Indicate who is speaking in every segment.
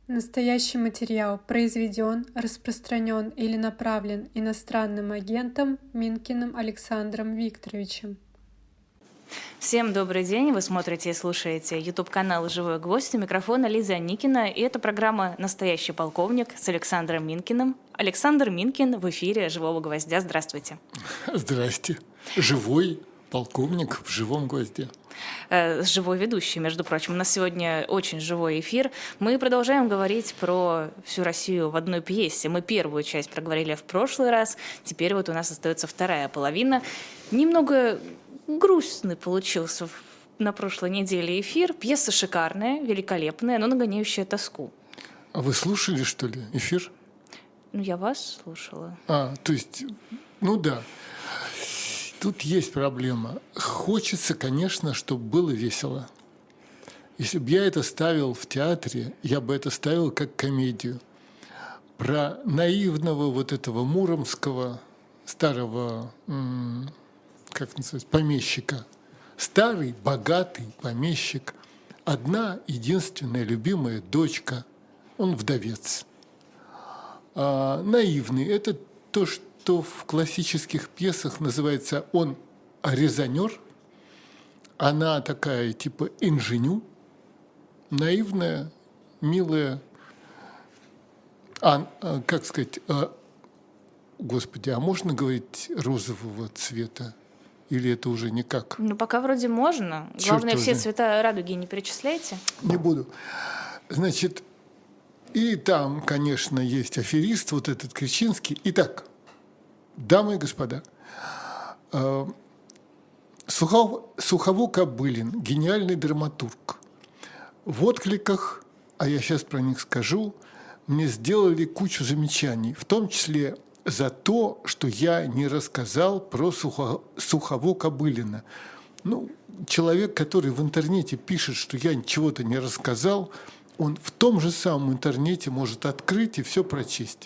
Speaker 1: Настоящий материал произведен, распространен или направлен иностранным агентом Минкиным Александром Викторовичем.
Speaker 2: Всем добрый день! Вы смотрите и слушаете YouTube-канал «Живой гвоздь». У микрофона Лиза Никина. И это программа «Настоящий полковник» с Александром Минкиным. Александр Минкин в эфире «Живого гвоздя». Здравствуйте.
Speaker 3: Здрасте. Живой полковник в «Живом гвозде».
Speaker 2: Живой ведущий, между прочим. У нас сегодня очень живой эфир. Мы продолжаем говорить про всю Россию в одной пьесе. Мы первую часть проговорили в прошлый раз. Теперь вот у нас остается вторая половина. Немного грустный получился на прошлой неделе эфир. Пьеса шикарная, великолепная, но нагоняющая тоску.
Speaker 3: А вы слушали, что ли, эфир?
Speaker 2: Я вас слушала.
Speaker 3: То есть, да. Тут есть проблема. Хочется, конечно, чтобы было весело. Если бы я это ставил в театре, я бы это ставил как комедию. Про наивного вот этого муромского старого, как называется, помещика. Старый, богатый помещик. Одна единственная любимая дочка. Он вдовец. Наивный – это то, что в классических пьесах называется он резонер, она такая типа инженю, наивная, милая, как сказать, господи, а можно говорить розового цвета? Или это уже никак?
Speaker 2: Пока вроде можно. Главное, все цвета радуги не перечисляйте.
Speaker 3: Не буду. Значит, и там, конечно, есть аферист, вот этот Кричинский. Итак, дамы и господа, Сухово-Кобылин, гениальный драматург. В откликах, а я сейчас про них скажу, мне сделали кучу замечаний, в том числе за то, что я не рассказал про Сухово-Кобылина. Человек, который в интернете пишет, что я чего-то не рассказал, он в том же самом интернете может открыть и все прочесть.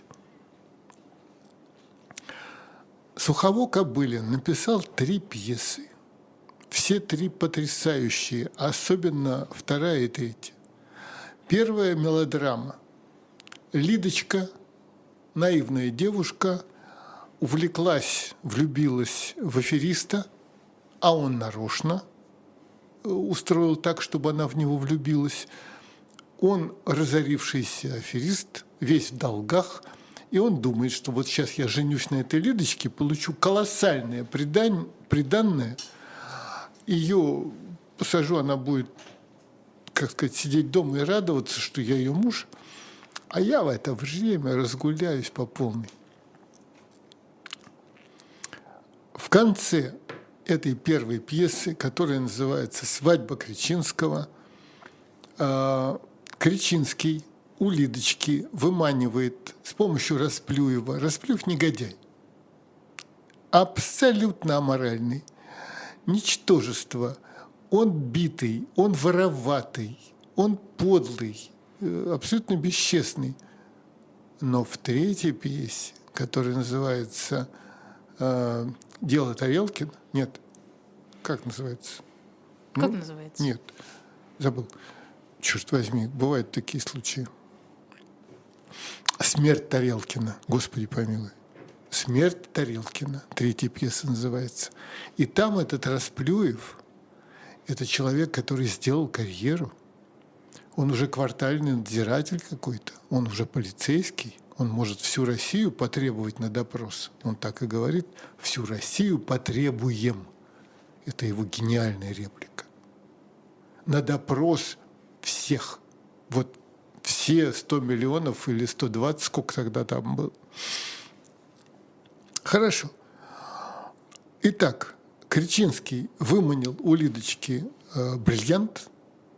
Speaker 3: Сухово-Кобылин написал 3 пьесы. Все 3 потрясающие, особенно 2 и 3. Первая мелодрама. Лидочка, наивная девушка, увлеклась, влюбилась в афериста, а он нарочно устроил так, чтобы она в него влюбилась. Он разорившийся аферист, весь в долгах, и он думает, что вот сейчас я женюсь на этой Лидочке, получу колоссальное приданное, ее посажу, она будет, как сказать, сидеть дома и радоваться, что я ее муж, а я в это время разгуляюсь по полной. В конце этой первой пьесы, которая называется «Свадьба Кричинского», Кричинский у Лидочки выманивает с помощью Расплюева. Расплюев негодяй. Абсолютно аморальный. Ничтожество. Он битый, он вороватый, он подлый, абсолютно бесчестный. Но в 3-й пьесе, которая называется «Дело Тарелкина», нет, как называется?
Speaker 2: Как называется?
Speaker 3: Нет, забыл. Черт возьми, бывают такие случаи. «Смерть Тарелкина», Господи помилуй. «Смерть Тарелкина», 3-я пьеса называется. И там этот Расплюев, это человек, который сделал карьеру. Он уже квартальный надзиратель какой-то, он уже полицейский, он может всю Россию потребовать на допрос. Он так и говорит: «Всю Россию потребуем». Это его гениальная реплика. На допрос всех. Вот все 100 миллионов или 120, сколько тогда там было. Хорошо. Итак, Кричинский выманил у Лидочки бриллиант,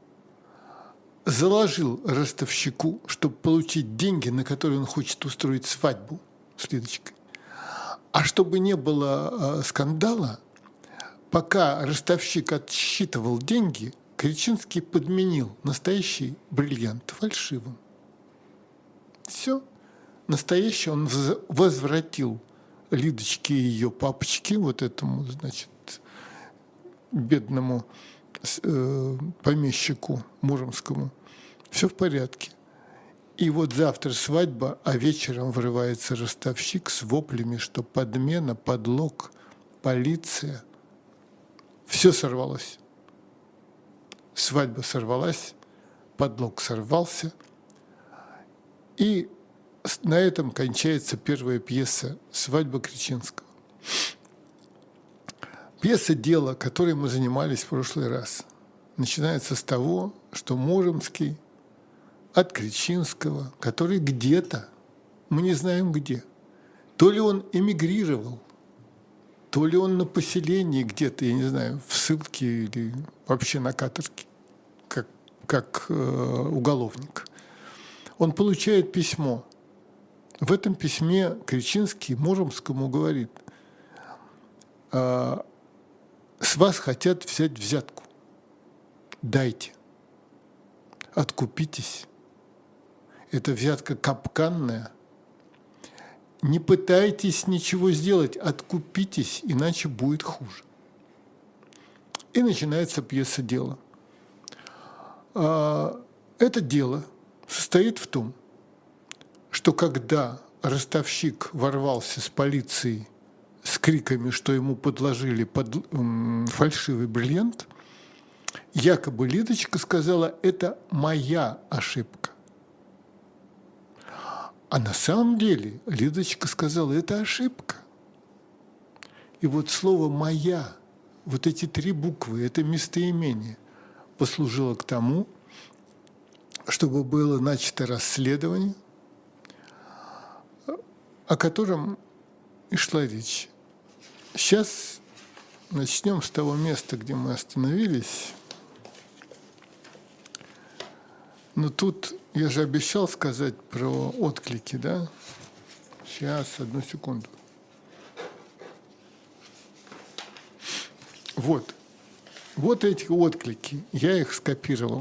Speaker 3: заложил ростовщику, чтобы получить деньги, на которые он хочет устроить свадьбу с Лидочкой. А чтобы не было скандала, пока ростовщик отсчитывал деньги, Кричинский подменил настоящий бриллиант фальшивым. Все. Настоящий он возвратил Лидочке и ее папочке, вот этому, значит, бедному помещику муромскому. Все в порядке. И вот завтра свадьба, а вечером врывается ростовщик с воплями, что подмена, подлог, полиция. Все сорвалось. Свадьба сорвалась, подлог сорвался. И на этом кончается первая пьеса «Свадьба Кречинского». Пьеса «Дело», которой мы занимались в прошлый раз, начинается с того, что Муромский от Кречинского, который где-то, мы не знаем где, то ли он эмигрировал, то ли он на поселении где-то, я не знаю, в ссылке или вообще на каторге, как уголовник. Он получает письмо. В этом письме Кречинский Муромскому говорит: с вас хотят взять взятку. Дайте. Откупитесь. Это взятка капканная. Не пытайтесь ничего сделать, откупитесь, иначе будет хуже. И начинается пьеса «Дело». Это дело состоит в том, что когда ростовщик ворвался с полицией с криками, что ему подложили фальшивый бриллиант, якобы Лидочка сказала: «Это моя ошибка». А на самом деле Лидочка сказала: «Это ошибка». И вот слово «моя», вот эти 3 буквы, это местоимение послужило к тому, чтобы было начато расследование, о котором и шла речь. Сейчас начнем с того места, где мы остановились. Но тут я же обещал сказать про отклики, да? Сейчас, одну секунду. Вот эти отклики, я их скопировал.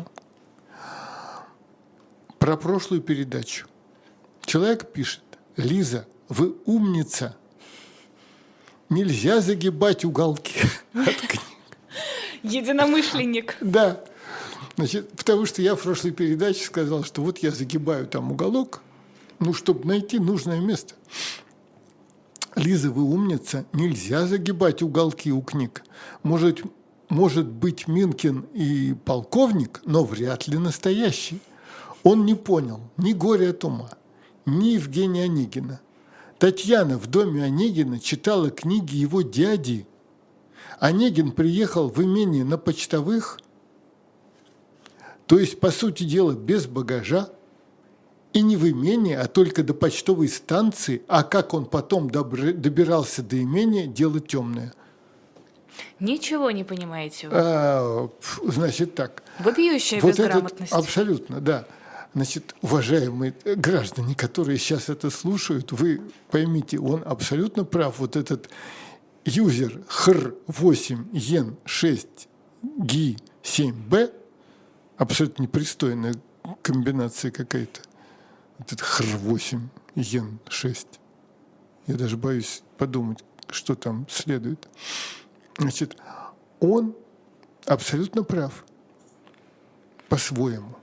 Speaker 3: Про прошлую передачу. Человек пишет: «Лиза, вы умница. Нельзя загибать уголки от книг».
Speaker 2: Единомышленник.
Speaker 3: Да. Значит, потому что я в прошлой передаче сказал, что вот я загибаю там уголок, чтобы найти нужное место. Лиза, вы умница. Нельзя загибать уголки у книг. Может быть, Минкин и полковник, но вряд ли настоящий. Он не понял ни «Горе от ума», ни Евгения Онегина. Татьяна в доме Онегина читала книги его дяди. Онегин приехал в имение на почтовых, то есть, по сути дела, без багажа, и не в имение, а только до почтовой станции, а как он потом добирался до имения, дело темное.
Speaker 2: Ничего не понимаете вы.
Speaker 3: Значит так.
Speaker 2: Вопиющая безграмотность.
Speaker 3: Абсолютно, да. Значит, уважаемые граждане, которые сейчас это слушают, вы поймите, он абсолютно прав. Вот этот юзер HR8EN6GI7B, абсолютно непристойная комбинация какая-то. Вот этот HR8EN6. Я даже боюсь подумать, что там следует. Значит, он абсолютно прав по-своему.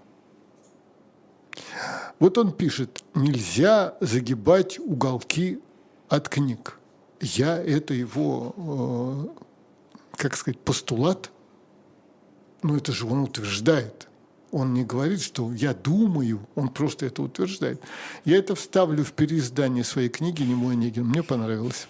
Speaker 3: Вот он пишет: нельзя загибать уголки от книг. Это его, постулат. Но это же он утверждает. Он не говорит, что я думаю, он просто это утверждает. Я это вставлю в переиздание своей книги «Немой Онегин». Мне понравилось.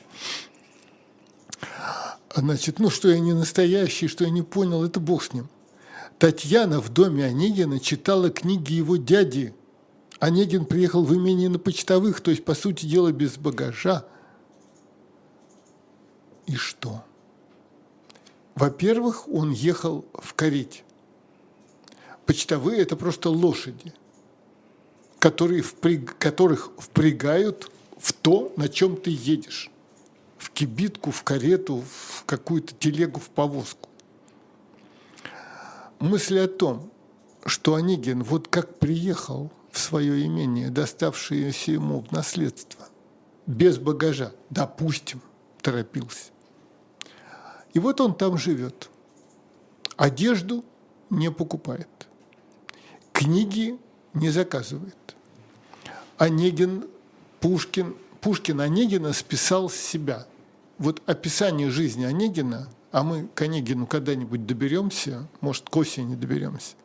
Speaker 3: Значит, что я не настоящий, что я не понял, это бог с ним. Татьяна в доме Онегина читала книги его дяди. Онегин приехал в имение на почтовых, то есть, по сути дела, без багажа. И что? Во-первых, он ехал в карете. Почтовые – это просто лошади, которых впрягают в то, на чем ты едешь. В кибитку, в карету, в какую-то телегу, в повозку. Мысль о том, что Онегин вот как приехал в свое имение, доставшееся ему в наследство, без багажа, допустим, торопился. И вот он там живет. Одежду не покупает. Книги не заказывает. Онегин, Пушкин Онегина списал с себя. Вот описание жизни Онегина, а мы к Онегину когда-нибудь доберемся, может, к осени доберемся.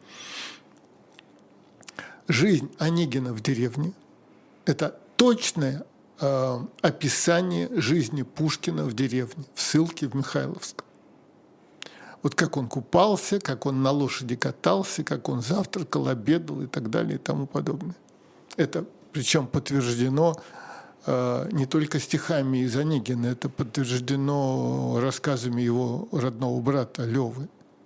Speaker 3: Жизнь Онегина в деревне – это точное описание жизни Пушкина в деревне, в ссылке в Михайловском. Вот как он купался, как он на лошади катался, как он завтракал, обедал и так далее и тому подобное. Это причем подтверждено не только стихами из Онегина, это подтверждено рассказами его родного брата Лёвы.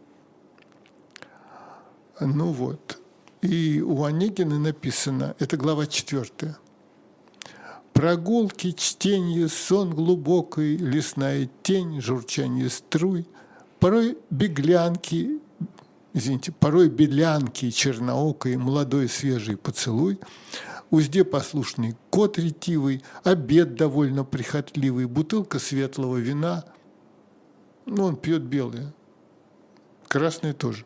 Speaker 3: Ну вот. И у Онегина написано, это глава 4. Прогулки, чтение, сон глубокий, лесная тень, журчание струй, порой беглянки, порой белянки черноокой, молодой свежий поцелуй, узде послушный кот ретивый, обед довольно прихотливый, бутылка светлого вина. Ну, он пьет белое, красное тоже.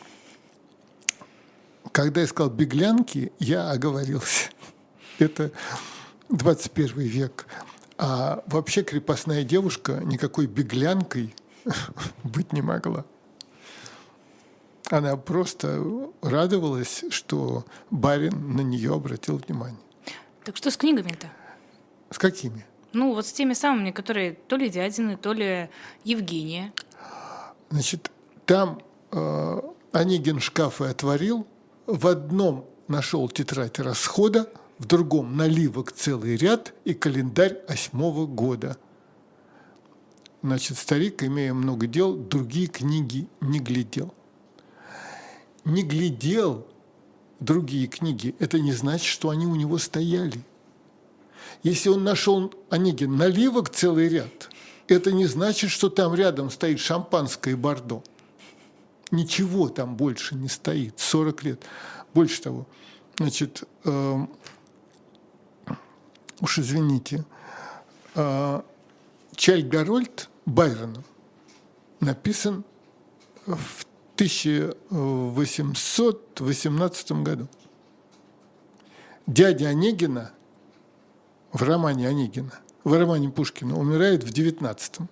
Speaker 3: Когда я сказал «беглянки», я оговорился. Это 21 век. А вообще крепостная девушка никакой беглянкой быть не могла. Она просто радовалась, что барин на нее обратил внимание.
Speaker 2: Так что с книгами-то?
Speaker 3: С какими?
Speaker 2: Ну, вот с теми самыми, которые то ли Дядины, то ли Евгения.
Speaker 3: Значит, там Онегин шкафы отворил, в одном нашел тетрадь расхода, в другом наливок целый ряд и календарь 8-го года. Значит, старик, имея много дел, другие книги не глядел. Не глядел другие книги, это не значит, что они у него стояли. Если он нашел, Онегин, наливок целый ряд, это не значит, что там рядом стоит шампанское и бордо. Ничего там больше не стоит, 40 лет. Больше того, значит, уж извините, Чайльд-Гарольд Байрона написан в 1818 году. Дядя Онегина в романе Онегина, в романе Пушкина умирает в 19-м.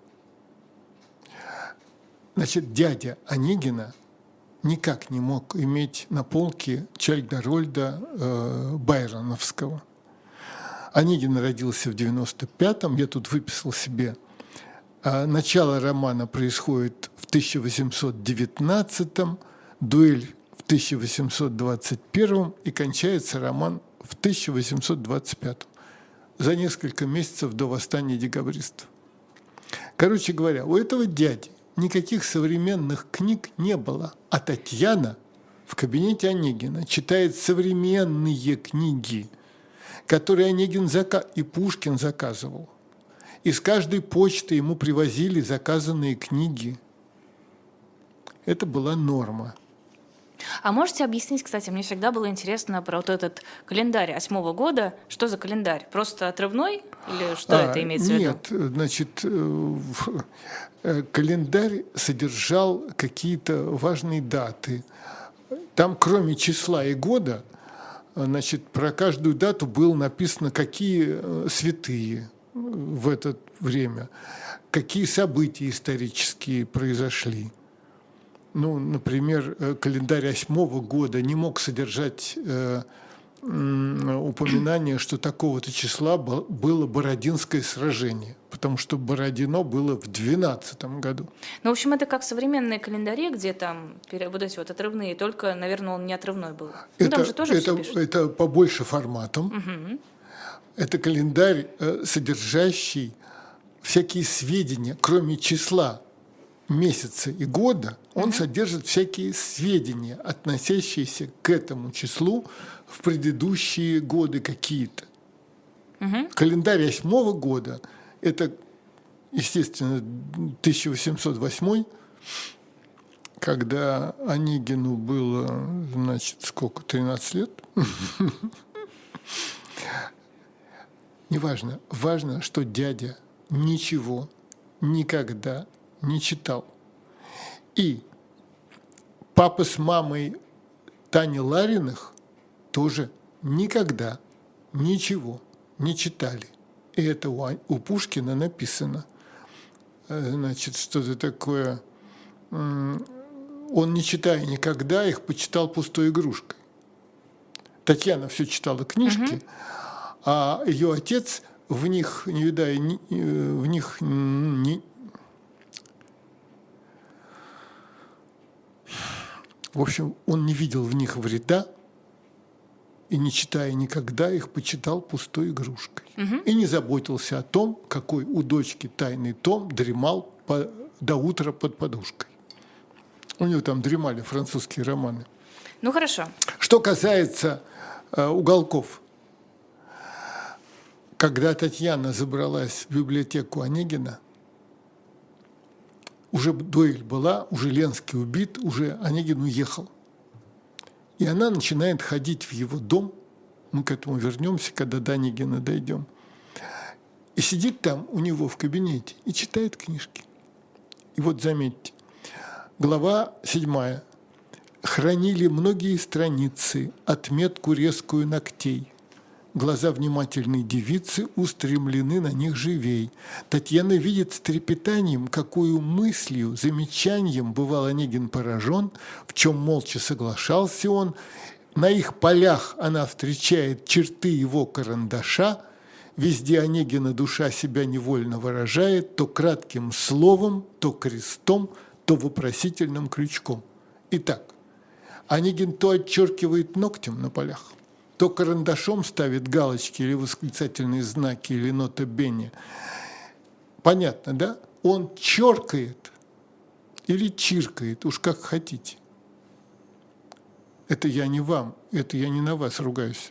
Speaker 3: Значит, дядя Онегина никак не мог иметь на полке Чайльд-Гарольда байроновского. Онегин родился в 95-м, я тут выписал себе. Начало романа происходит в 1819-м, дуэль в 1821-м и кончается роман в 1825-м, за несколько месяцев до восстания декабристов. Короче говоря, у этого дяди никаких современных книг не было, а Татьяна в кабинете Онегина читает современные книги, которые Онегин и Пушкин заказывал. Из каждой почты ему привозили заказанные книги. Это была норма.
Speaker 2: А можете объяснить, кстати, мне всегда было интересно про вот этот календарь 8-го года. Что за календарь? Просто отрывной? Или что это имеется в виду?
Speaker 3: Нет, значит, календарь содержал какие-то важные даты. Там, кроме числа и года, значит, про каждую дату было написано, какие святые в это время, какие события исторические произошли. Ну, например, календарь 8-го года не мог содержать упоминание, что такого-то числа было Бородинское сражение, потому что Бородино было в 12-м году.
Speaker 2: Ну, в общем, это как современные календари, где там вот эти вот отрывные, только, наверное, он не отрывной был. Ну, там же тоже все пишут.
Speaker 3: Это побольше форматом.
Speaker 2: Угу.
Speaker 3: Это календарь, содержащий всякие сведения, кроме числа, месяца и года, он содержит всякие сведения, относящиеся к этому числу в предыдущие годы какие-то. Календарь 8-го года – это, естественно, 1808, когда Онегину было, значит, сколько, 13 лет? Неважно. Важно, что дядя ничего никогда не читал. И папа с мамой Тани Лариных тоже никогда ничего не читали. И это у Пушкина написано. Значит, что-то такое. Он, не читая никогда, их почитал пустой игрушкой. Татьяна все читала книжки, а ее отец в них, не видая, в них не... В общем, он не видел в них вреда и, не читая никогда, их почитал пустой игрушкой. И не заботился о том, какой у дочки тайный том дремал до утра под подушкой. У него там дремали французские романы.
Speaker 2: Ну, хорошо.
Speaker 3: Что касается уголков. Когда Татьяна забралась в библиотеку Онегина, уже дуэль была, уже Ленский убит, уже Онегин уехал. И она начинает ходить в его дом, мы к этому вернемся, когда до Онегина дойдем, и сидит там у него в кабинете и читает книжки. И вот заметьте, глава 7. Хранили многие страницы, отметку резкую ногтей. Глаза внимательной девицы устремлены на них живей. Татьяна видит с трепетанием, какую мыслью, замечанием бывал Онегин поражен, в чем молча соглашался он. На их полях она встречает черты его карандаша. Везде Онегина душа себя невольно выражает то кратким словом, то крестом, то вопросительным крючком. Итак, Онегин то отчеркивает ногтем на полях, то карандашом ставит галочки или восклицательные знаки, или нота бенни. Понятно, да? Он черкает или чиркает, уж как хотите. Это я не вам, это я не на вас ругаюсь,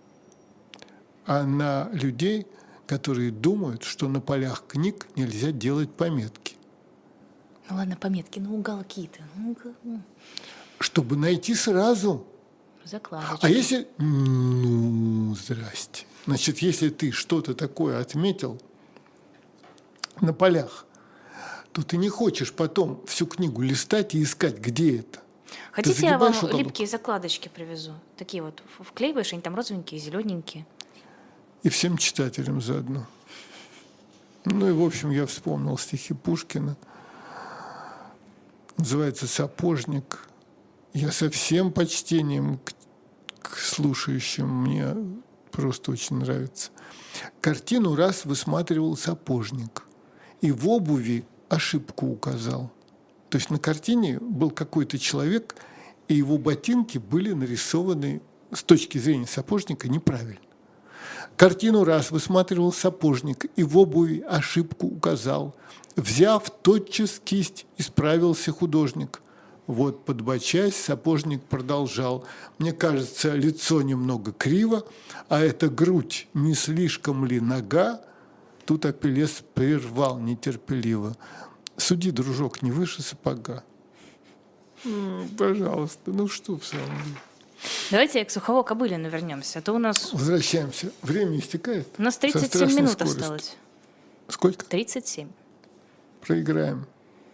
Speaker 3: а на людей, которые думают, что на полях книг нельзя делать пометки.
Speaker 2: Ну ладно, пометки, ну уголки-то.
Speaker 3: Чтобы найти сразу.
Speaker 2: Закладочки.
Speaker 3: А если... Ну, здрасте. Значит, если ты что-то такое отметил на полях, то ты не хочешь потом всю книгу листать и искать, где это.
Speaker 2: Хотите, я вам липкие закладочки привезу? Такие вот вклеиваешь, они там розовенькие, зелененькие.
Speaker 3: И всем читателям заодно. Ну и, в общем, я вспомнил стихи Пушкина. Называется «Сапожник». Я со всем почтением к слушающим, мне просто очень нравится. Картину раз высматривал сапожник и в обуви ошибку указал. То есть на картине был какой-то человек, и его ботинки были нарисованы с точки зрения сапожника неправильно. Картину раз высматривал сапожник и в обуви ошибку указал. Взяв тотчас кисть, исправился художник. Вот, подбочась, сапожник продолжал. Мне кажется, лицо немного криво, а эта грудь не слишком ли нага? Тут Апеллес прервал нетерпеливо. Суди, дружок, не выше сапога. Пожалуйста, ну что в самом деле?
Speaker 2: Давайте к Сухово-Кобылину вернемся. А то у нас...
Speaker 3: Возвращаемся. Время истекает.
Speaker 2: У нас 37 минут осталось.
Speaker 3: Сколько?
Speaker 2: 37.
Speaker 3: Проиграем.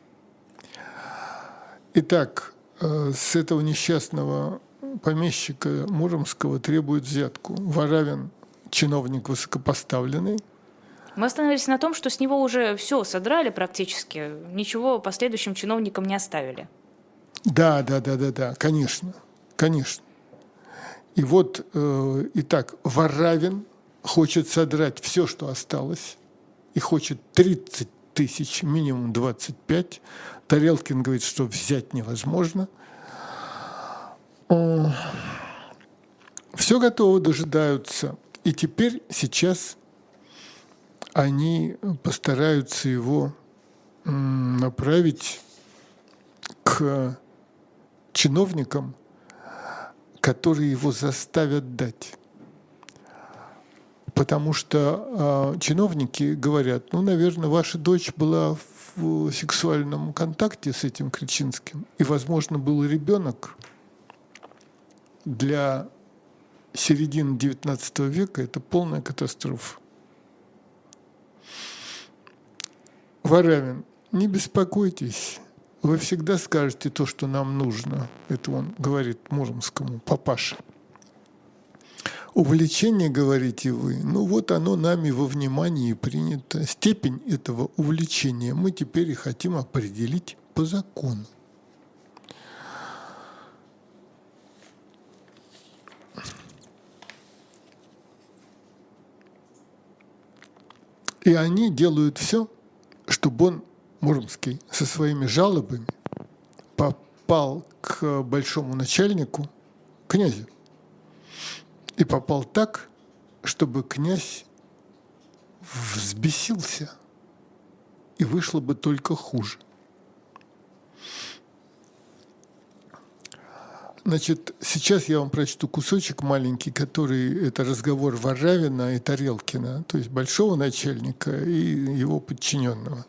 Speaker 3: Итак, с этого несчастного помещика Муромского требует взятку. Воравин – чиновник высокопоставленный.
Speaker 2: Мы остановились на том, что с него уже все содрали практически, ничего последующим чиновникам не оставили.
Speaker 3: Да, конечно, конечно. И вот, итак, Воравин хочет содрать все, что осталось, и хочет 30 тысяч, минимум 25. Тарелкин говорит, что взять невозможно. Все готово, дожидаются. И теперь, сейчас они постараются его направить к чиновникам, которые его заставят дать. Потому что чиновники говорят, ну, наверное, ваша дочь была в сексуальном контакте с этим Кричинским, и, возможно, был ребенок. Для середины XIX века это полная катастрофа. Воравин, не беспокойтесь, вы всегда скажете то, что нам нужно. Это он говорит Муромскому, папаше. Увлечение, говорите вы, ну вот оно нами во внимании принято. Степень этого увлечения мы теперь и хотим определить по закону. И они делают все, чтобы он, Муромский, со своими жалобами попал к большому начальнику, князю. И попал так, чтобы князь взбесился, и вышло бы только хуже. Значит, сейчас я вам прочту кусочек маленький, который это разговор Варавина и Тарелкина, то есть большого начальника и его подчиненного.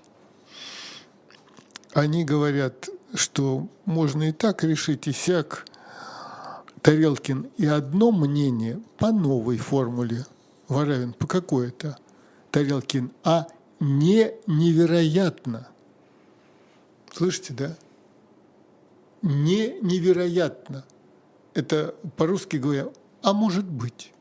Speaker 3: Они говорят, что можно и так решить, и сяк. Тарелкин и одно мнение по новой формуле. Варавин по какой-то. Тарелкин, а не невероятно. Слышите, да? Не невероятно. Это по-русски говоря, а может быть.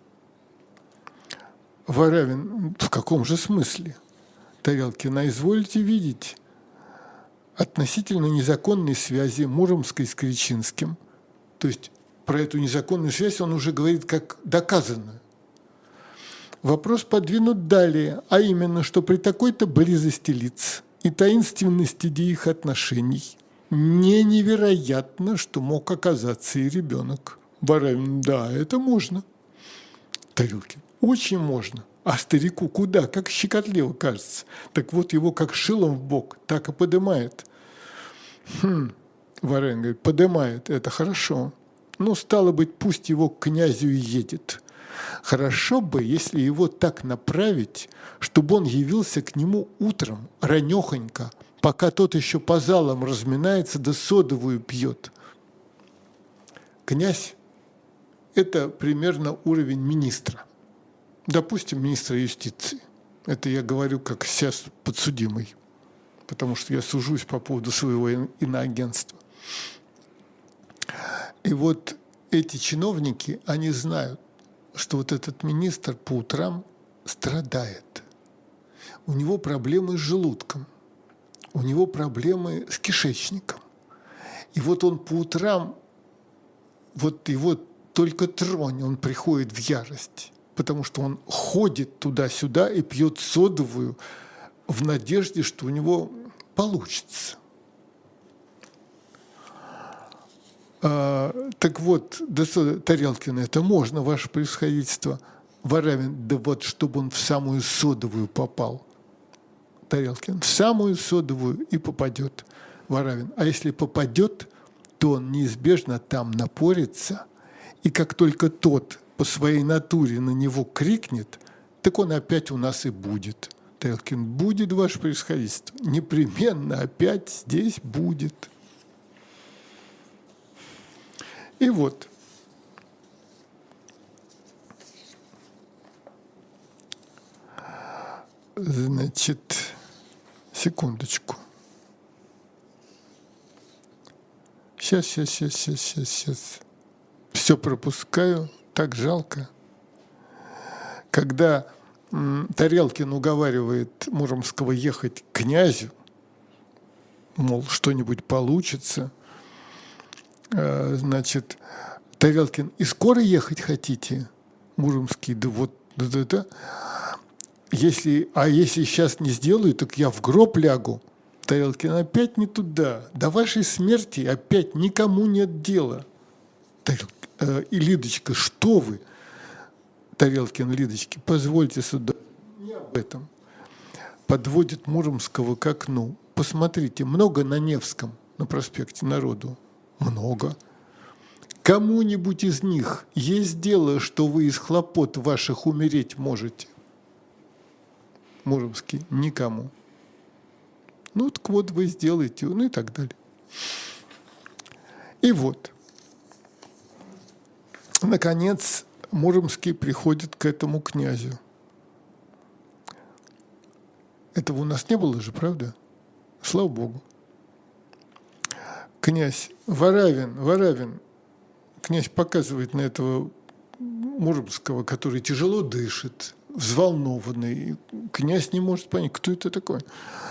Speaker 3: Варавин, в каком же смысле? Тарелкин, а изволите видеть относительно незаконной связи Муромской с Кричинским, то есть про эту незаконную связь он уже говорит как доказанную. Вопрос подвинут далее, а именно, что при такой-то близости лиц и таинственности их отношений не невероятно, что мог оказаться и ребенок. Варавин, да, это можно. Тарелкин, очень можно. А старику куда? Как щекотливо кажется. Так вот его как шилом в бок, так и подымает. Варавин говорит, подымает, это хорошо. Ну, стало быть, пусть его к князю и едет. Хорошо бы, если его так направить, чтобы он явился к нему утром, ранехонько, пока тот еще по залам разминается да содовую пьет. Князь – это примерно уровень министра. Допустим, министра юстиции. Это я говорю как сейчас подсудимый, потому что я сужусь по поводу своего иноагентства. И вот эти чиновники, они знают, что вот этот министр по утрам страдает. У него проблемы с желудком, у него проблемы с кишечником. И вот он по утрам, вот его только тронь, он приходит в ярость, потому что он ходит туда-сюда и пьет содовую в надежде, что у него получится. Так вот, да, Тарелкина, это можно, ваше превосходительство. Варавин, да вот, чтобы он в самую содовую попал. Тарелкин, в самую содовую и попадет. Варавин, а если попадет, то он неизбежно там напорится, и как только тот по своей натуре на него крикнет, так он опять у нас и будет. Тарелкин, будет, ваше превосходительство, непременно опять здесь будет. И вот, значит, секундочку. Сейчас. Все пропускаю, так жалко. Когда Тарелкин уговаривает Муромского ехать к князю, мол, что-нибудь получится, значит, Тарелкин, и скоро ехать хотите? Муромский, да вот, да. Если сейчас не сделаю, так я в гроб лягу. Тарелкин, опять не туда. До вашей смерти опять никому нет дела. И Лидочка, что вы? Тарелкин, Лидочке, позвольте сюда. Не об этом. Подводит Муромского к окну. Посмотрите, много на Невском, на проспекте народу. Много. Кому-нибудь из них есть дело, что вы из хлопот ваших умереть можете? Муромский, никому. Ну, так вот вы сделаете, ну и так далее. И вот, наконец, Муромский приходит к этому князю. Этого у нас не было же, правда? Слава Богу. Князь, Варавин, князь показывает на этого Муромского, который тяжело дышит, взволнованный. Князь не может понять, кто это такой.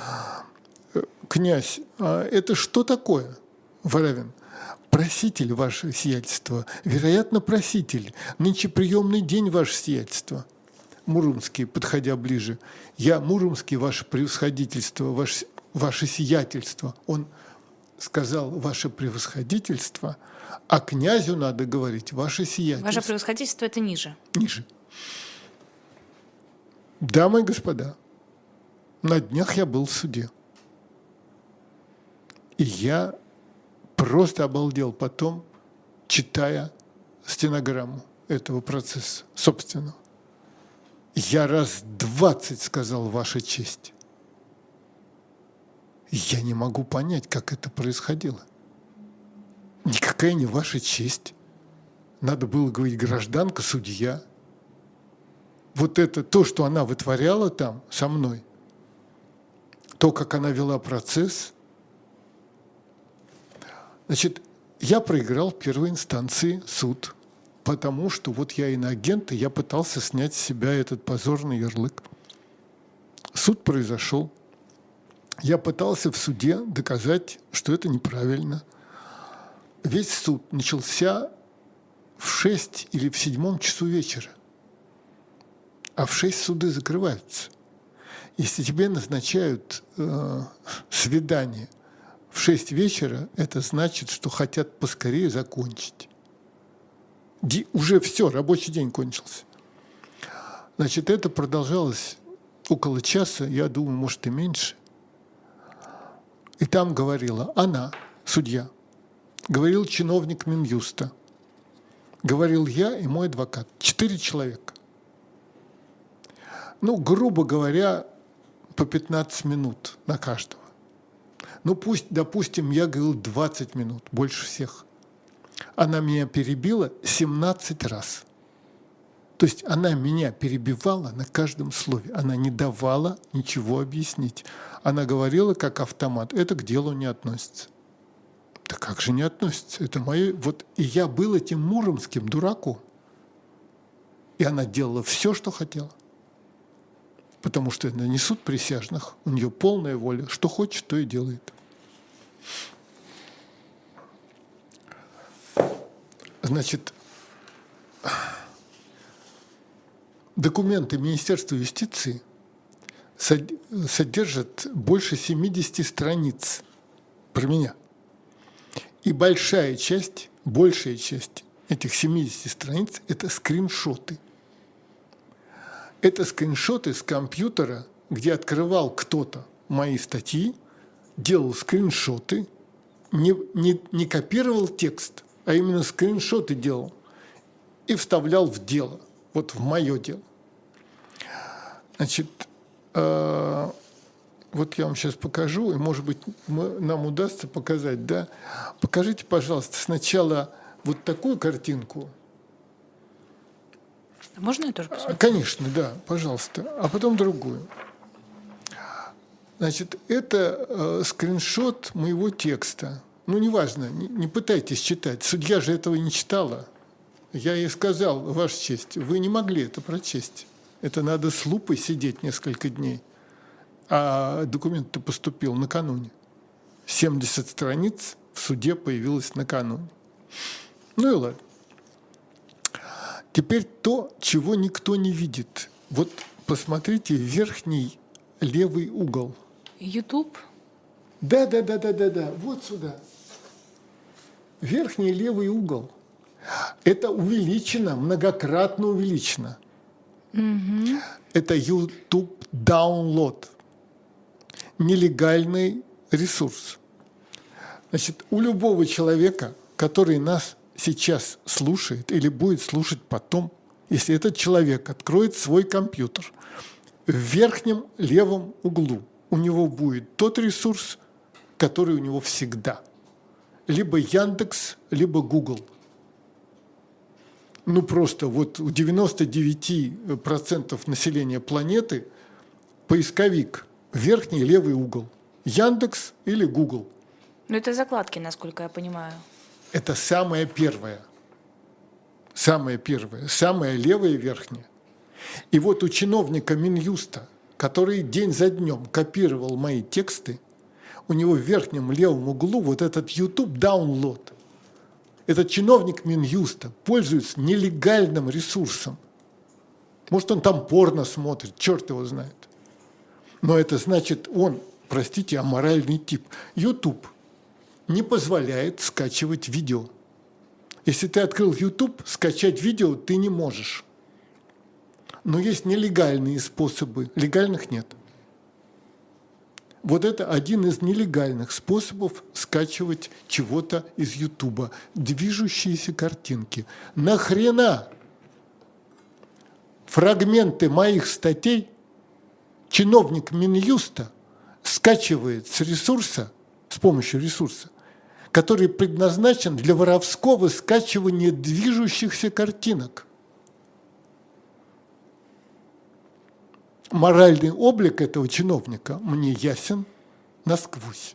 Speaker 3: Князь, а это что такое, Воровин? Проситель, ваше сиятельство, вероятно, проситель. Нынче приемный день, ваше сиятельство. Муромский, подходя ближе. Я Муромский, ваше превосходительство, ваше сиятельство. Он сказал ваше превосходительство, а князю надо говорить ваше сиятельство.
Speaker 2: Ваше превосходительство – это ниже.
Speaker 3: Ниже. Дамы и господа, на днях я был в суде. И я просто обалдел потом, читая стенограмму этого процесса собственного. Я раз 20 сказал «Ваша честь». Я не могу понять, как это происходило. Никакая не ваша честь. Надо было говорить гражданка, судья. Вот это то, что она вытворяла там со мной, то, как она вела процесс. Значит, я проиграл в первой инстанции суд, потому что вот я иноагент, и я пытался снять с себя этот позорный ярлык. Суд произошел. Я пытался в суде доказать, что это неправильно. Весь суд начался в 6 или в 7 часу вечера, а в 6 суды закрываются. Если тебе назначают свидание в 6 вечера, это значит, что хотят поскорее закончить. Уже все, рабочий день кончился. Значит, это продолжалось около часа, я думаю, может и меньше. И там говорила она, судья, говорил чиновник Минюста, говорил я и мой адвокат. 4 человека. Ну, грубо говоря, по 15 минут на каждого. Ну, пусть, допустим, я говорил 20 минут, больше всех. Она меня перебила 17 раз. То есть она меня перебивала на каждом слове. Она не давала ничего объяснить. Она говорила как автомат. Это к делу не относится. Да как же не относится? Это мое... Вот и я был этим муромским дураком. И она делала все, что хотела. Потому что это не суд присяжных. У нее полная воля. Что хочет, то и делает. Значит, документы Министерства юстиции содержат больше 70 страниц про меня. И большая часть этих 70 страниц – это скриншоты. Это скриншоты с компьютера, где открывал кто-то мои статьи, делал скриншоты, не копировал текст, а именно скриншоты делал и вставлял в дело, вот в мое дело. Значит, вот я вам сейчас покажу, и, может быть, нам удастся показать, да? Покажите, пожалуйста, сначала вот такую картинку.
Speaker 2: Можно я тоже посмотрю?
Speaker 3: Конечно, да, пожалуйста. А потом другую. Значит, это скриншот моего текста. Ну, неважно, не пытайтесь читать. Судья же этого не читала. Я ей сказал, Ваша честь, вы не могли это прочесть. Это надо с лупой сидеть несколько дней. А документ-то поступил накануне. 70 страниц в суде появилось накануне. Ну и ладно. Теперь то, чего никто не видит. Вот посмотрите верхний левый угол.
Speaker 2: YouTube?
Speaker 3: Да. Вот сюда. Верхний левый угол. Это увеличено, многократно увеличено.
Speaker 2: Угу.
Speaker 3: Это YouTube Download. Нелегальный ресурс. Значит, у любого человека, который нас сейчас слушает или будет слушать потом, если этот человек откроет свой компьютер, в верхнем левом углу у него будет тот ресурс, который у него всегда. Либо Яндекс, либо Google. Ну просто вот у 99% населения планеты поисковик, верхний левый угол. Яндекс или Google.
Speaker 2: Ну это закладки, насколько я понимаю.
Speaker 3: Это самое первое. самое первое, самое левое верхнее. И вот у чиновника Минюста, который день за днем копировал мои тексты, у него в верхнем левом углу вот этот YouTube Download. Этот чиновник Минюста пользуется нелегальным ресурсом. Может, он там порно смотрит, черт его знает. Но это значит, он, простите, аморальный тип. YouTube не позволяет скачивать видео. Если ты открыл YouTube, скачать видео ты не можешь. Но есть нелегальные способы, легальных нет. Вот это один из нелегальных способов скачивать чего-то из Ютуба. Движущиеся картинки. Нахрена фрагменты моих статей чиновник Минюста скачивает с ресурса, с помощью ресурса, который предназначен для воровского скачивания движущихся картинок. Моральный облик этого чиновника мне ясен насквозь.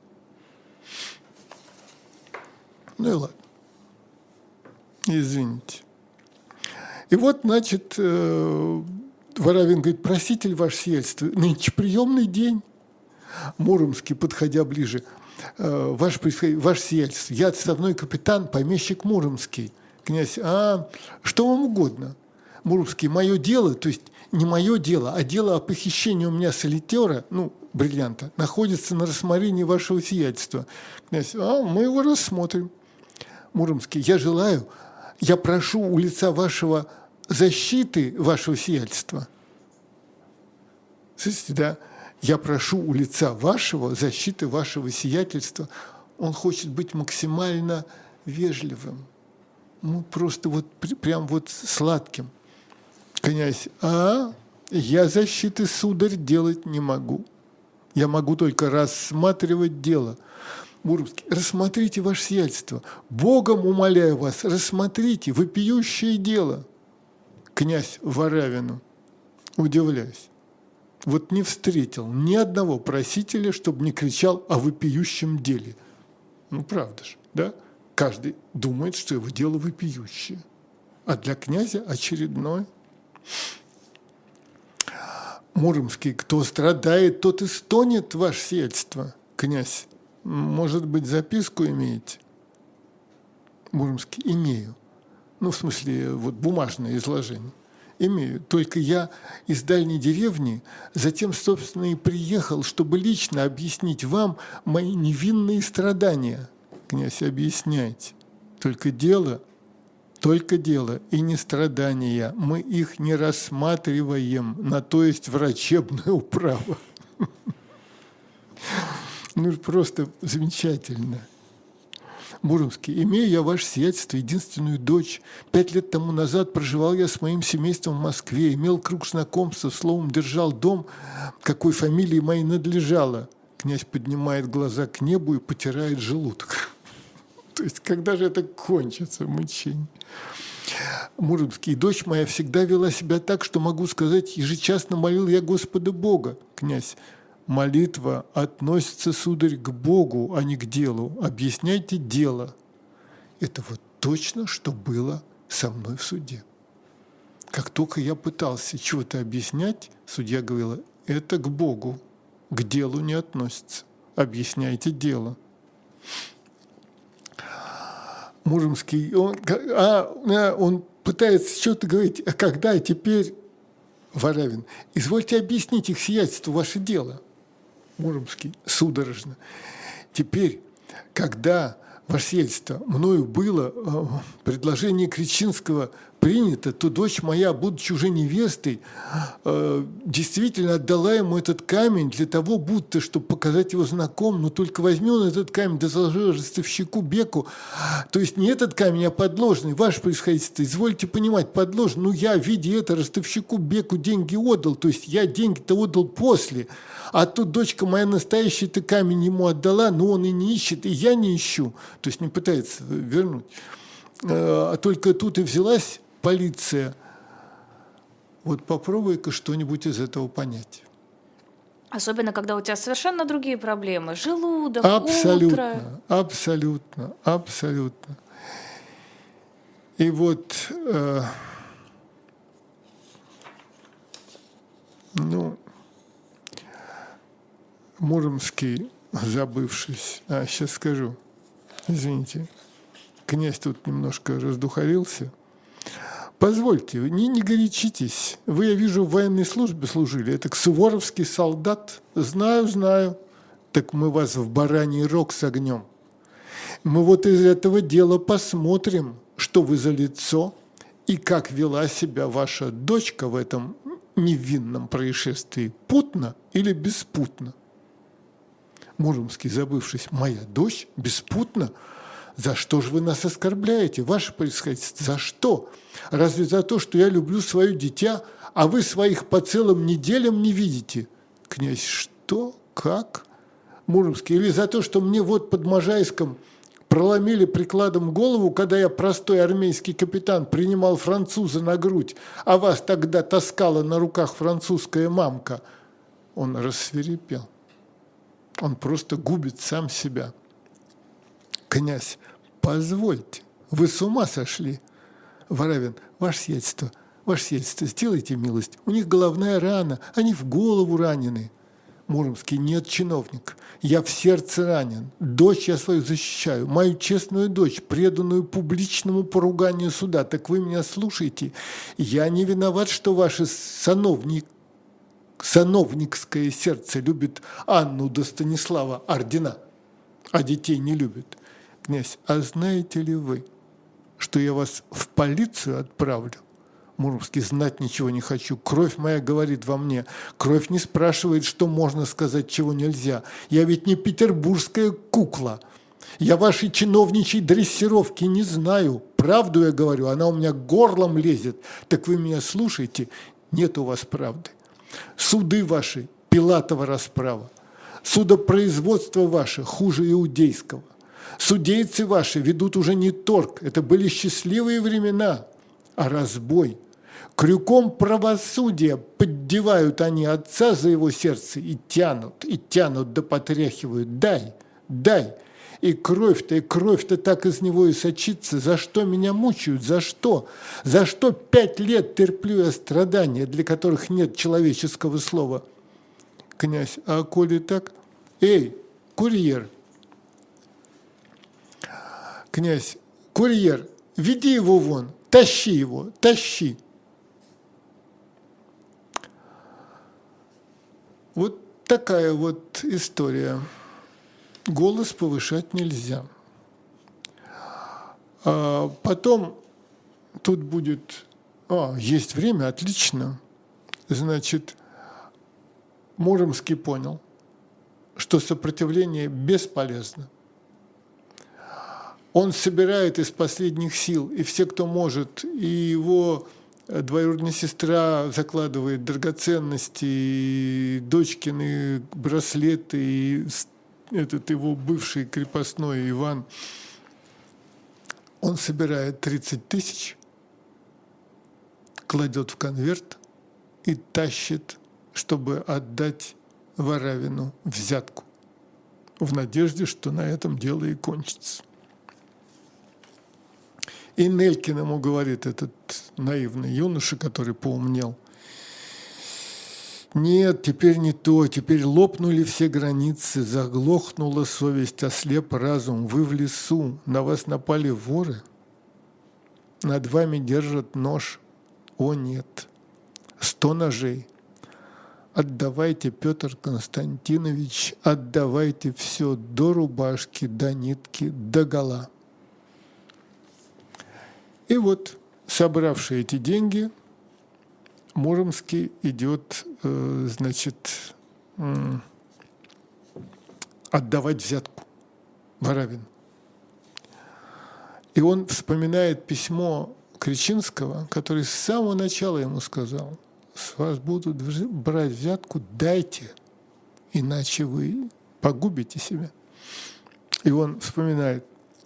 Speaker 3: Ну и ладно. Извините. И вот, значит, Воровин говорит: проситель, ваше сиятельство, нынче приемный день. Муромский, подходя ближе: ваше сиятельство, я отставной капитан, помещик Муромский. Князь: что вам угодно? Муромский: мое дело, то есть не мое дело, а дело о похищении у меня солитера, бриллианта, находится на рассмотрении вашего сиятельства. Князь: мы его рассмотрим. Муромский: я прошу у лица вашего защиты вашего сиятельства. Слышите, да? Я прошу у лица вашего защиты вашего сиятельства. Он хочет быть максимально вежливым. Просто прям сладким. Князь: я защиты, сударь, делать не могу. Я могу только рассматривать дело. Муромский: рассмотрите ваше сиятельство. Богом умоляю вас, рассмотрите вопиющее дело. Князь Воровину: удивляюсь. Не встретил ни одного просителя, чтобы не кричал о вопиющем деле. Правда же, да? Каждый думает, что его дело вопиющее. А для князя очередное. Муромский: кто страдает, тот и стонет, ваше сиятельство. Князь: может быть, записку имеете? Муромский: имею. В смысле, бумажное изложение. Имею. Только я из дальней деревни, затем, собственно, и приехал, чтобы лично объяснить вам мои невинные страдания. Князь: объясняйте. Только дело и не страдания. Мы их не рассматриваем, на то есть врачебное право. Просто замечательно. Муромский: имею я, ваше сиятельство, единственную дочь. 5 лет тому назад проживал я с моим семейством в Москве, имел круг знакомств, словом, держал дом, какой фамилии моей надлежало. Князь поднимает глаза к небу и потирает желудок. То есть, когда же это кончится, мучение? Муромский: дочь моя всегда вела себя так, что, могу сказать, ежечасно молил я Господа Бога. Князь: молитва относится, сударь, к Богу, а не к делу. Объясняйте дело. Это точно, что было со мной в суде. Как только я пытался чего-то объяснять, судья говорила: это к Богу, к делу не относится. Объясняйте дело. Муромский: он пытается что-то говорить, а когда и теперь? Воровин: извольте объяснить их сиятельству ваше дело. Муромский судорожно: теперь, когда, ваше сиятельство, мною было предложение Кричинского принято, то дочь моя, будучи уже невестой, действительно отдала ему этот камень для того, будто, чтобы показать его знакомым, но только возьми он этот камень, да заложи ростовщику Беку. То есть не этот камень, а подложный. Ваше происходительство, извольте понимать, подложный. Я, видя это, ростовщику Беку деньги отдал, то есть я деньги-то отдал после. А тут дочка моя настоящий-то камень ему отдала, но он и не ищет, и я не ищу. То есть не пытается вернуть. А только тут и взялась полиция. Попробуй-ка что-нибудь из этого понять.
Speaker 2: Особенно, когда у тебя совершенно другие проблемы. Желудок,
Speaker 3: абсолютно,
Speaker 2: утро.
Speaker 3: Абсолютно. И вот, Муромский, забывшись, сейчас скажу, извините, князь тут немножко раздухарился. Позвольте, не горячитесь. Вы, я вижу, в военной службе служили. Это суворовский солдат. Знаю. Так мы вас в бараний рог согнем. Мы вот из этого дела посмотрим, что вы за лицо и как вела себя ваша дочка в этом невинном происшествии. Путно или беспутно? Муромский, забывшись, моя дочь беспутно? За что же вы нас оскорбляете, ваше происходительство? За что? Разве за то, что я люблю свое дитя, а вы своих по целым неделям не видите? Князь, что? Как? Муромский, или за то, что мне вот под Можайском проломили прикладом голову, когда я, простой армейский капитан, принимал француза на грудь, а вас тогда таскала на руках французская мамка? Он рассвирепел. Он просто губит сам себя. Князь, позвольте, вы с ума сошли? Воравин, ваше сиятельство, сделайте милость. У них головная рана, они в голову ранены. Муромский, нет, чиновник, я в сердце ранен. Дочь я свою защищаю, мою честную дочь, преданную публичному поруганию суда. Так вы меня слушайте. Я не виноват, что ваше сановникское сердце любит Анну до Станислава ордена, а детей не любит. Князь, а знаете ли вы, что я вас в полицию отправлю? Муромский, знать ничего не хочу. Кровь моя говорит во мне. Кровь не спрашивает, что можно сказать, чего нельзя. Я ведь не петербургская кукла. Я вашей чиновничьей дрессировки не знаю. Правду я говорю, она у меня горлом лезет. Так вы меня слушайте. Нет у вас правды. Суды ваши – Пилатова расправа. Судопроизводство ваше хуже иудейского. Судейцы ваши ведут уже не торг, это были счастливые времена, а разбой. Крюком правосудия поддевают они отца за его сердце и тянут, да потряхивают. Дай. И кровь-то так из него и сочится. За что меня мучают? За что? За что 5 лет терплю я страдания, для которых нет человеческого слова? Князь, а коли так? Эй, курьер! Князь, курьер, веди его вон, тащи его, тащи. Вот такая вот история. Голос повышать нельзя. А потом тут будет... есть время, отлично. Значит, Муромский понял, что сопротивление бесполезно. Он собирает из последних сил, и все, кто может, и его двоюродная сестра закладывает драгоценности, и дочкины браслеты, и этот его бывший крепостной Иван. Он собирает 30 тысяч, кладет в конверт и тащит, чтобы отдать Воравину взятку, в надежде, что на этом дело и кончится. И Нелькин ему говорит, этот наивный юноша, который поумнел: нет, теперь не то, теперь лопнули все границы, заглохнула совесть, ослеп разум, вы в лесу, на вас напали воры, над вами держат нож, о нет, 100 ножей. Отдавайте, Петр Константинович, отдавайте все до рубашки, до нитки, до гола. И вот, собравший эти деньги, Муромский идет, отдавать взятку Воравину. И он вспоминает письмо Кречинского, который с самого начала ему сказал: с вас будут брать взятку, дайте, иначе вы погубите себя. И он вспоминает: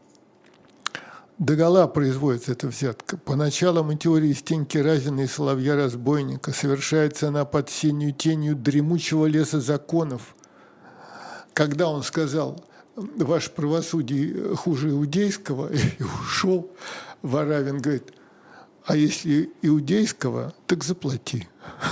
Speaker 3: догола производится эта взятка. По началам и теории Стеньки Разина и Соловья-разбойника совершается она под сенью тенью дремучего леса законов. Когда он сказал: ваше правосудие хуже иудейского, и ушел, Воравин говорит: а если иудейского, так заплати.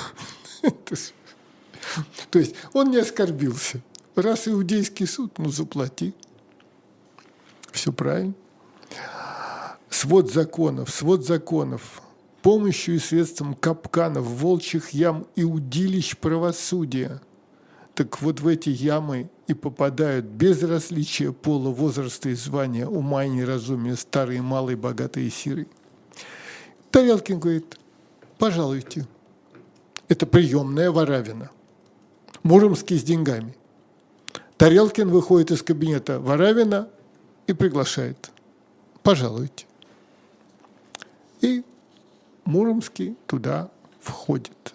Speaker 3: То есть он не оскорбился. Раз иудейский суд, ну заплати. Все правильно. Свод законов, помощью и средством капканов, волчьих ям и удилищ правосудия. Так вот в эти ямы и попадают без различия пола, возраста и звания, ума и неразумия, старые, малые, богатые и сирые. Тарелкин говорит: пожалуйте. Это приемная Воравина. Муромский с деньгами. Тарелкин выходит из кабинета Воравина и приглашает: пожалуйте. И Муромский туда входит.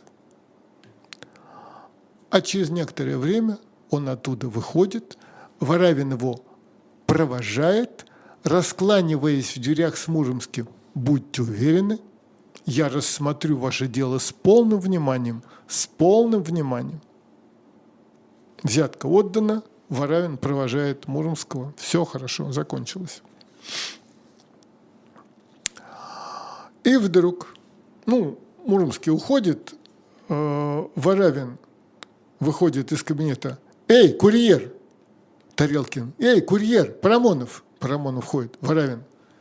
Speaker 3: А через некоторое время он оттуда выходит, Воравин его провожает, раскланиваясь в дверях с Муромским: будьте уверены, я рассмотрю ваше дело с полным вниманием, с полным вниманием. Взятка отдана, Воравин провожает Муромского. Все хорошо, закончилось. И вдруг, Муромский уходит, Воравин выходит из кабинета: эй, курьер! Тарелкин: эй, курьер, Парамонов! Парамонов входит. Воравин: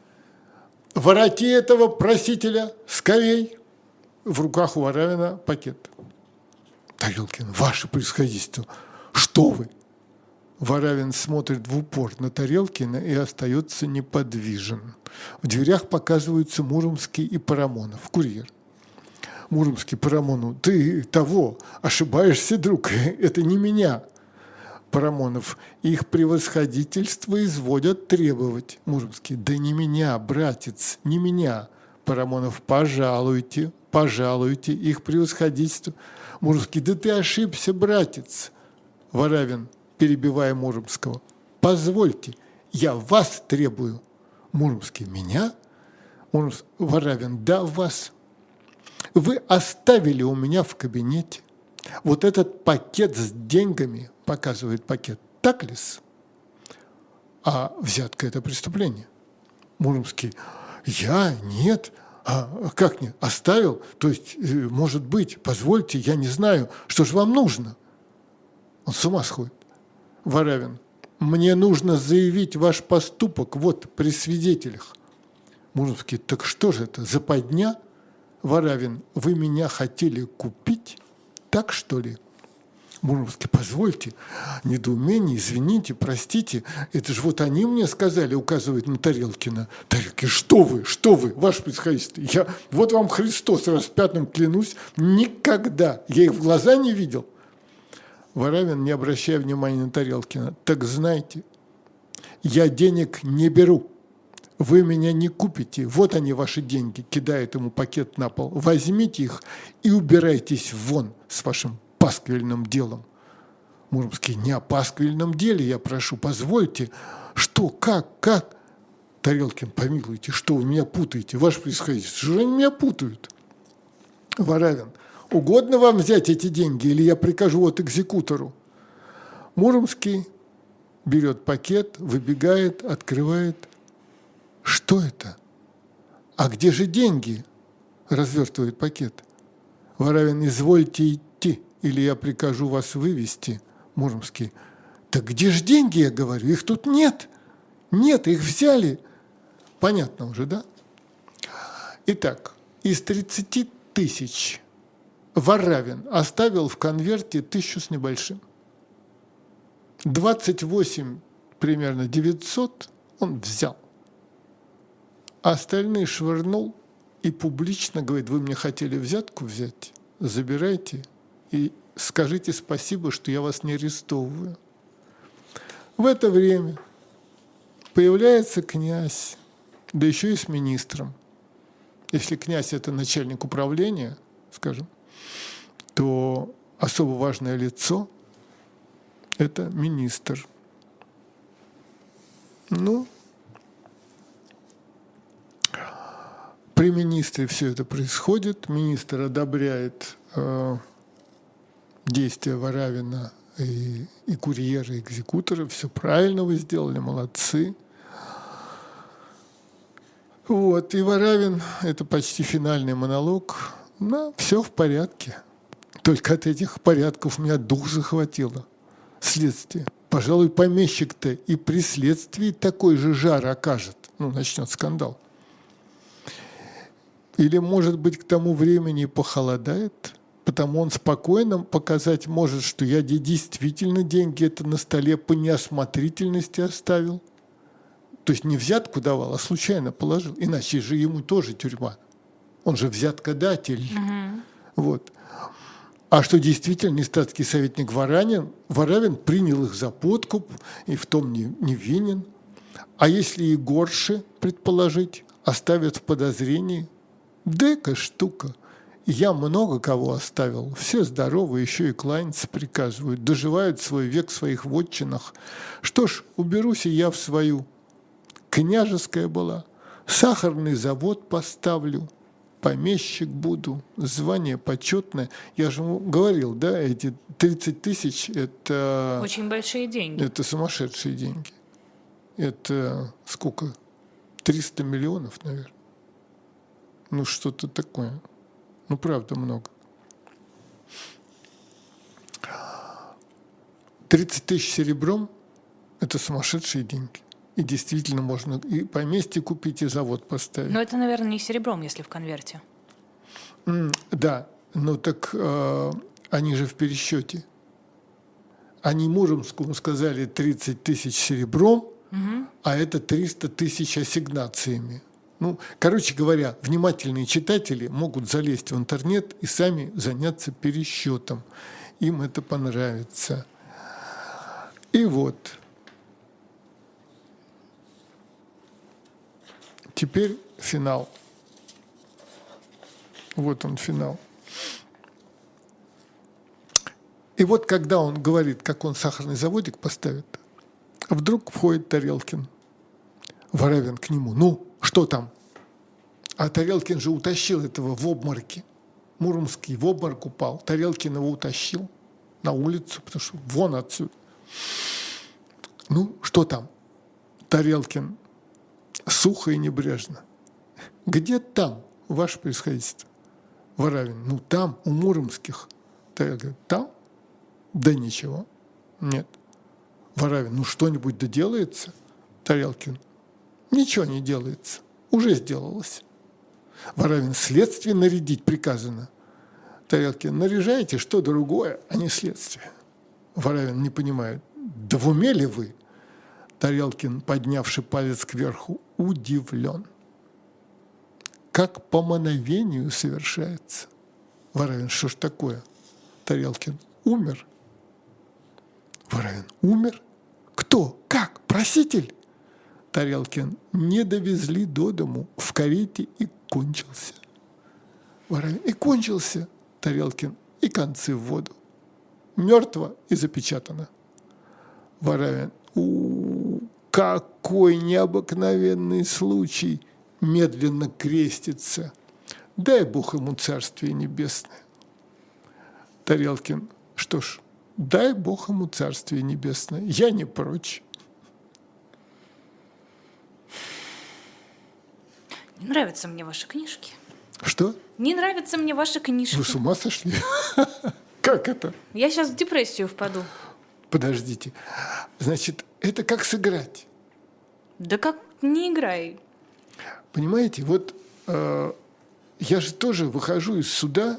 Speaker 3: вороти этого просителя скорей. В руках у Воравина пакет. Тарелкин: ваше превосходительство, что вы? Воравин смотрит в упор на Тарелкина и остается неподвижен. В дверях показываются Муромский и Парамонов. Курьер. Муромский Парамону: ты ошибаешься, друг, это не меня. Парамонов: их превосходительство изводят требовать. Муромский: да не меня, братец, не меня. Парамонов: пожалуйте, их превосходительство. Муромский: да ты ошибся, братец. Воравин, перебивая Муромского: позвольте, я вас требую. Муромский: меня? Воравин: да, вас. Вы оставили у меня в кабинете вот этот пакет с деньгами, показывает пакет, так ли-с? А взятка – это преступление. Муромский: я? Нет. А как нет? Оставил? То есть, может быть, позвольте, я не знаю, что же вам нужно? Он с ума сходит. Воравин: мне нужно заявить ваш поступок вот при свидетелях. Муромский: так что же это, западня? Воравин: вы меня хотели купить? Так что ли? Муромский: позвольте, недоумение, извините, простите, это же вот они мне сказали, указывает на Тарелкина. Тарелкин: что вы, ваше превосходительство, вот вам Христос распятым клянусь, никогда, я их в глаза не видел. Воравин, не обращая внимания на Тарелкина: так знаете, я денег не беру. Вы меня не купите, вот они ваши деньги, кидает ему пакет на пол, возьмите их и убирайтесь вон с вашим пасквильным делом. Муромский: не о пасквильном деле я прошу, позвольте. Что, как? Тарелкин: помилуйте, что вы меня путаете, ваше превосходительство, что же они меня путают? Воравин: угодно вам взять эти деньги, или я прикажу вот экзекутору? Муромский берет пакет, выбегает, открывает. Что это? А где же деньги? Развертывает пакет. Воравин: извольте идти, или я прикажу вас вывести. Муромский: так где же деньги, я говорю, их тут нет. Нет, их взяли. Понятно уже, да? Итак, из 30 тысяч Воравин оставил в конверте 1000 с небольшим. 28 примерно 900 он взял. А остальные швырнул и публично говорит: вы мне хотели взятку взять, забирайте и скажите спасибо, что я вас не арестовываю. В это время появляется князь, да еще и с министром. Если князь – это начальник управления, скажем, то особо важное лицо – это министр. При министре все это происходит, министр одобряет действия Воравина и курьера, и экзекутора. Все правильно вы сделали, молодцы. Вот, и Варавин, это почти финальный монолог, все в порядке. Только от этих порядков меня дух захватило. Следствие. Пожалуй, помещик-то и при следствии такой же жар окажет. Начнет скандал. Или, может быть, к тому времени похолодает, потому он спокойно показать может, что я действительно деньги это на столе по неосмотрительности оставил. То есть не взятку давал, а случайно положил. Иначе же ему тоже тюрьма. Он же взяткодатель. Вот. А что действительно статский советник Варавин принял их за подкуп и в том не винен. А если и горше предположить, оставят в подозрении, дека штука. Я много кого оставил, все здоровы, еще и кланяться приказывают, доживают свой век в своих вотчинах. Что ж, уберусь и я в свою. Княжеская была, сахарный завод поставлю, помещик буду, звание почетное. Я же говорил, да, эти 30 тысяч – это…
Speaker 2: Очень большие деньги.
Speaker 3: Это сумасшедшие деньги. Это сколько? 300 миллионов, наверное. Что-то такое. Правда, много. 30 тысяч серебром – это сумасшедшие деньги. И действительно можно и поместье купить, и завод поставить.
Speaker 2: Но это, наверное, не серебром, если в конверте.
Speaker 3: Да, так они же в пересчете. Они Муромскому сказали 30 тысяч серебром, а это 300 тысяч ассигнациями. Короче говоря, внимательные читатели могут залезть в интернет и сами заняться пересчетом. Им это понравится. И вот. Теперь финал. Вот он, финал. И вот когда он говорит, как он сахарный заводик поставит, вдруг входит Тарелкин. Варавин к нему. Что там? А Тарелкин же утащил этого в обмороке. Муромский в обморок упал. Тарелкин его утащил на улицу, потому что вон отсюда. Что там? Тарелкин сухо и небрежно. Где там, ваше происходительство? Варавин. Там, у Муромских. Тарелкин. Там? Да ничего. Нет. Варавин. Что-нибудь да делается? Тарелкин. Ничего не делается. Уже сделалось. Варавин. Следствие нарядить приказано. Тарелкин. Наряжаете что другое, а не следствие. Варавин не понимает. Да в уме ли вы? Тарелкин, поднявший палец кверху, удивлен. Как по мановению совершается. Варавин. Что ж такое? Тарелкин. Умер. Варавин. Умер? Кто? Как? Проситель? Тарелкин. Не довезли до дому, в карете и кончился. Варавин. И кончился. Тарелкин. И концы в воду. Мертво и запечатано. Варавин. Какой необыкновенный случай! Медленно крестится. Дай Бог ему царствие небесное. Тарелкин. Что ж, дай Бог ему царствие небесное. Я не прочь.
Speaker 2: Не нравятся мне ваши книжки.
Speaker 3: Что?
Speaker 2: Не нравятся мне ваши книжки.
Speaker 3: Вы с ума сошли? Как это?
Speaker 2: Я сейчас в депрессию впаду.
Speaker 3: Подождите. Значит, это как сыграть?
Speaker 2: Да как не играй.
Speaker 3: Понимаете, вот я же тоже выхожу из суда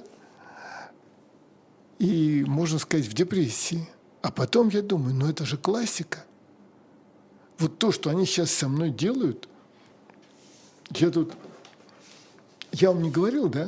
Speaker 3: и, можно сказать, в депрессии. А потом я думаю, это же классика. Вот то, что они сейчас со мной делают, я вам не говорил, да?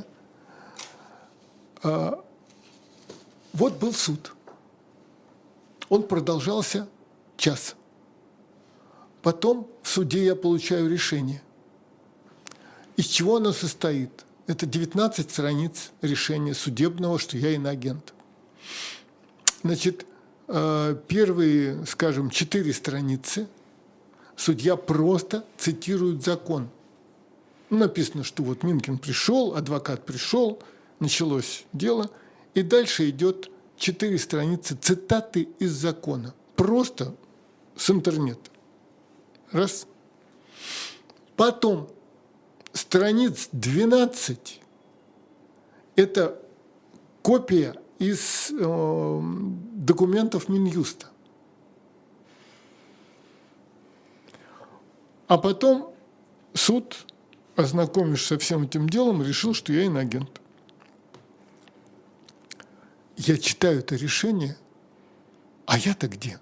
Speaker 3: Вот был суд. Он продолжался час. Потом в суде я получаю решение. Из чего оно состоит? Это 19 страниц решения судебного, что я иноагент. Значит, первые, скажем, 4 страницы судья просто цитирует закон. Написано, что вот Минкин пришел, адвокат пришел, началось дело, и дальше идет 4 страницы цитаты из закона. Просто с интернета. Раз. Потом страниц 12 – это копия из документов Минюста. А потом суд, ознакомившись со всем этим делом, решил, что я иноагент. Я читаю это решение, а я-то где?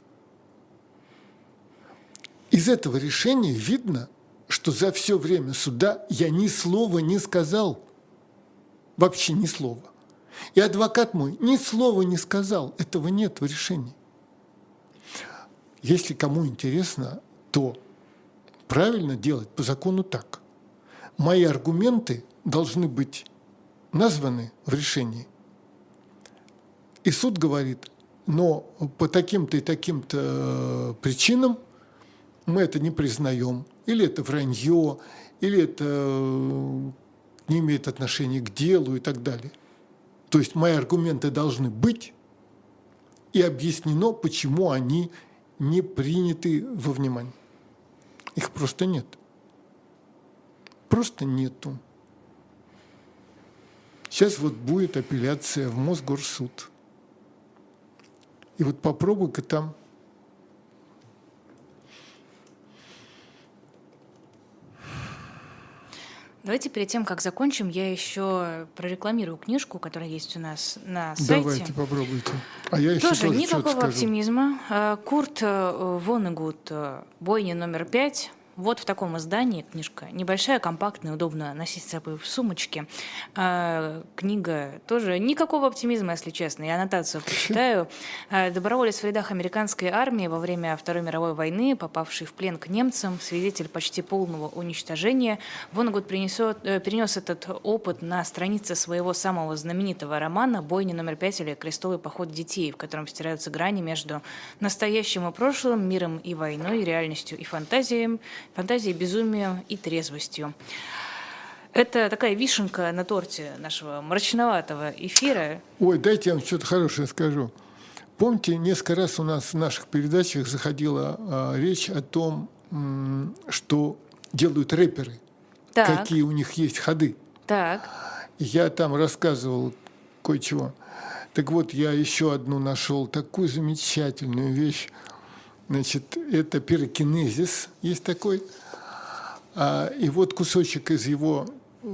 Speaker 3: Из этого решения видно, что за все время суда я ни слова не сказал. Вообще ни слова. И адвокат мой ни слова не сказал. Этого нет в решении. Если кому интересно, то правильно делать по закону так. Мои аргументы должны быть названы в решении. И суд говорит, но по таким-то и таким-то причинам мы это не признаем. Или это вранье, или это не имеет отношения к делу и так далее. То есть мои аргументы должны быть и объяснено, почему они не приняты во внимание. Их просто нет. Просто нету. Сейчас вот будет апелляция в Мосгорсуд. И вот попробуй-ка там.
Speaker 2: Давайте перед тем, как закончим, я еще прорекламирую книжку, которая есть у нас на сайте.
Speaker 3: Давайте, попробуйте. А я еще
Speaker 2: тоже никакого
Speaker 3: скажу.
Speaker 2: Оптимизма. Курт Воннегут «Бойня номер 5». Вот в таком издании книжка. Небольшая, компактная, удобно носить с собой в сумочке. Книга тоже никакого оптимизма, если честно. Я аннотацию почитаю. Доброволец в рядах американской армии во время Второй мировой войны, попавший в плен к немцам, свидетель почти полного уничтожения. Воннегут перенес этот опыт на странице своего самого знаменитого романа «Бойня номер 5» или «Крестовый поход детей», в котором стираются грани между настоящим и прошлым, миром и войной, реальностью и фантазией, безумием и трезвостью. Это такая вишенка на торте нашего мрачноватого эфира.
Speaker 3: Ой, дайте я вам что-то хорошее скажу. Помните, несколько раз у нас в наших передачах заходила речь о том, что делают рэперы, какие у них есть ходы.
Speaker 2: Так.
Speaker 3: Я там рассказывал кое-чего. Так вот, я еще одну нашел такую замечательную вещь. Значит, это пирокинезис, есть такой. И вот кусочек из его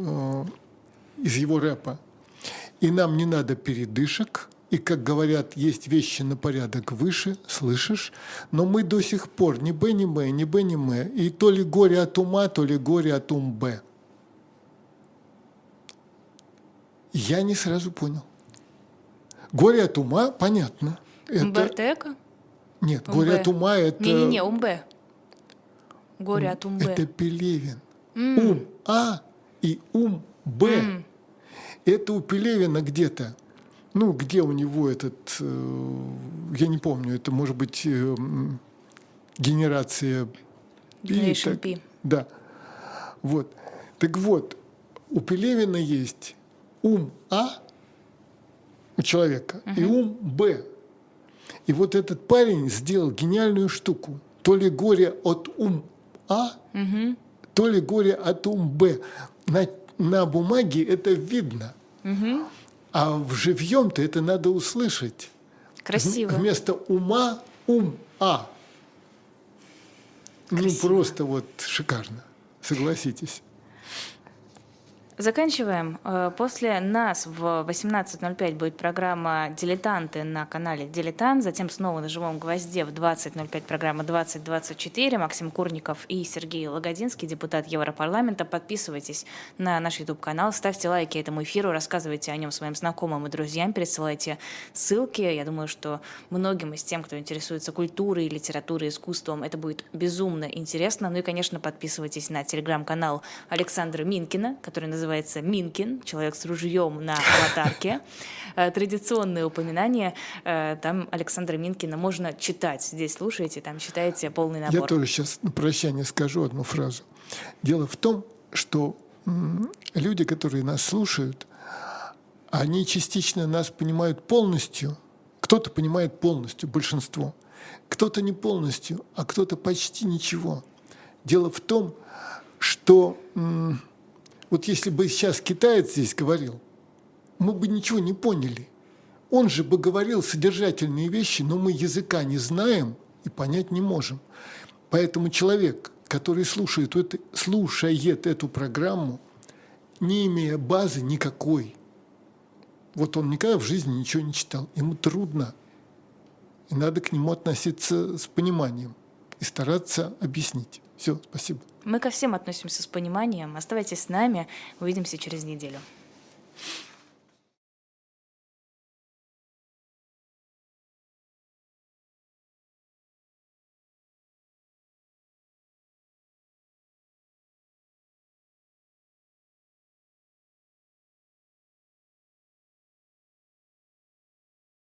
Speaker 3: рэпа. И нам не надо передышек. И, как говорят, есть вещи на порядок выше, слышишь? Но мы до сих пор ни б, ни м, ни б, ни м. И то ли горе от ума, то ли горе от умб. Я не сразу понял. Горе от ума, понятно.
Speaker 2: Умберто Эко?
Speaker 3: Нет, горе от ума – это…
Speaker 2: Не-не-не, умбе. Горе от умбе.
Speaker 3: Это Пелевин. Ум-а и ум-б. Это у Пелевина где-то. Ну, где у него этот… я не помню, это может быть генерация
Speaker 2: Generation P.
Speaker 3: Да. Вот. Так вот, у Пелевина есть ум-а у человека и ум-б. И вот этот парень сделал гениальную штуку. То ли горе от ум-а, то ли горе от ум-б. На бумаге это видно. А в живьем-то это надо услышать.
Speaker 2: Красиво.
Speaker 3: Вместо ума ум-а. Ну, просто вот шикарно. Согласитесь.
Speaker 2: Заканчиваем. После нас в 18:05 будет программа «Дилетанты» на канале «Дилетант». Затем снова на «Живом гвозде» в 20:05 программа «2024». Максим Курников и Сергей Лагодинский, депутат Европарламента. Подписывайтесь на наш YouTube-канал, ставьте лайки этому эфиру, рассказывайте о нем своим знакомым и друзьям, пересылайте ссылки. Я думаю, что многим из тем, кто интересуется культурой, литературой, искусством, это будет безумно интересно. Ну и, конечно, подписывайтесь на телеграм-канал Александра Минкина, который называется Минкин, человек с ружьем на аватарке. Традиционные упоминания. Там Александра Минкина можно читать. Здесь слушаете, там читаете полный набор.
Speaker 3: Я тоже сейчас на прощание скажу одну фразу. Дело в том, что люди, которые нас слушают, они частично нас понимают полностью. Кто-то понимает полностью, большинство. Кто-то не полностью, а кто-то почти ничего. Дело в том, что Вот если бы сейчас китаец здесь говорил, мы бы ничего не поняли. Он же бы говорил содержательные вещи, но мы языка не знаем и понять не можем. Поэтому человек, который слушает эту программу, не имея базы никакой, вот он никогда в жизни ничего не читал, ему трудно. И надо к нему относиться с пониманием и стараться объяснить. Все, спасибо.
Speaker 2: Мы ко всем относимся с пониманием. Оставайтесь с нами. Увидимся через неделю.